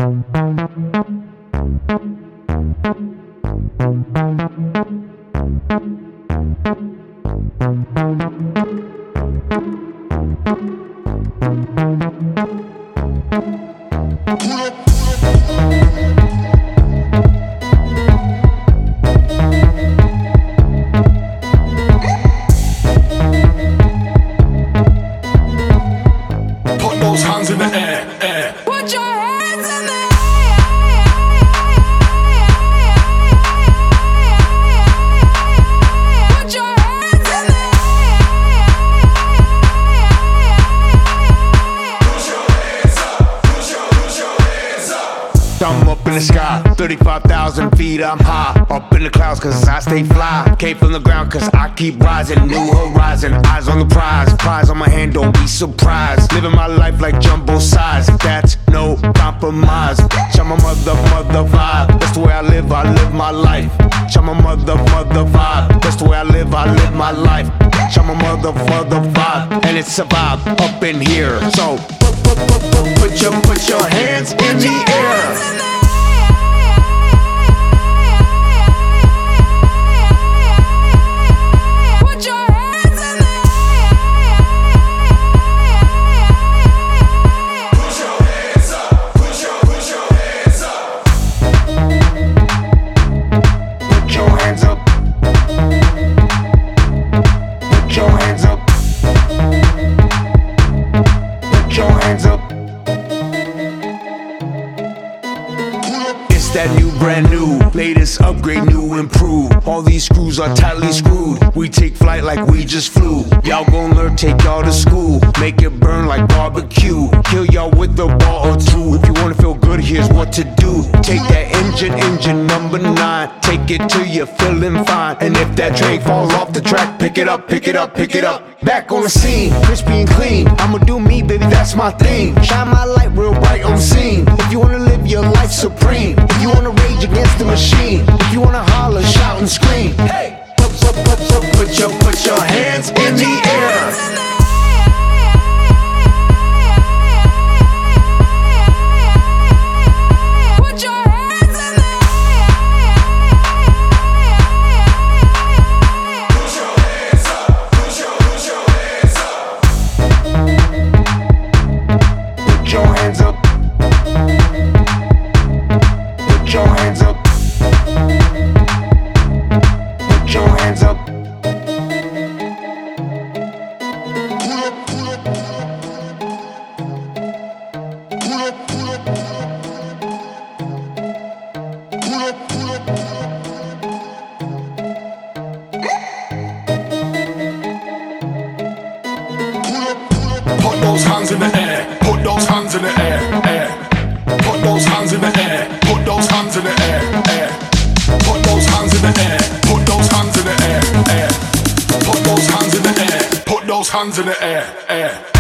Put those hands in the air, air. Put your hands in the Put your hands in the Put your hands up, put your hands up. I'm up in the sky, 35,000 feet, I'm high. Up in the clouds cause I stay fly. Came from the ground cause I keep rising. New horizon, eyes on the prize. Prize on my hand, don't be surprised. Living my life like jumbo size, that's no compromise. I'm a mother vibe, that's the way I live my life. I'm a mother vibe, that's the way I live my life. I'm a mother vibe, and it's a vibe up in here. So put your hands in the air. Put your hands in the Put your hands up, put your hands up. Put your hands up. Put your hands up. Put your hands up. It's that new, brand new, latest upgrade, new, improved. All these screws are tightly screwed. We take flight like we just flew. Y'all gon' learn, take y'all to school. Make it burn like barbecue. Kill y'all with a ball or two. If you wanna feel good, here's what to do. Take that engine number 9. Take it till you're feeling fine. And if that drink falls off the track, pick it up, pick it up, pick it up. Back on the scene, crispy and clean. I'ma do me, baby, that's my thing. Shine my light real bright on the scene. If you wanna live your life supreme, if you wanna rage against the machine, if you wanna holler, shout and scream, hey, put your hands in the air. Put your hands in the Put your hands up, put your hands up. Put your hands up. Put your hands up. Put your hands up. Put those hands in the air, put those hands in the air, air. Put those hands in the air, put those hands in the air, air. Put those hands in the air, put those hands in the air, air. Put those hands in the air, put those hands in the air, air.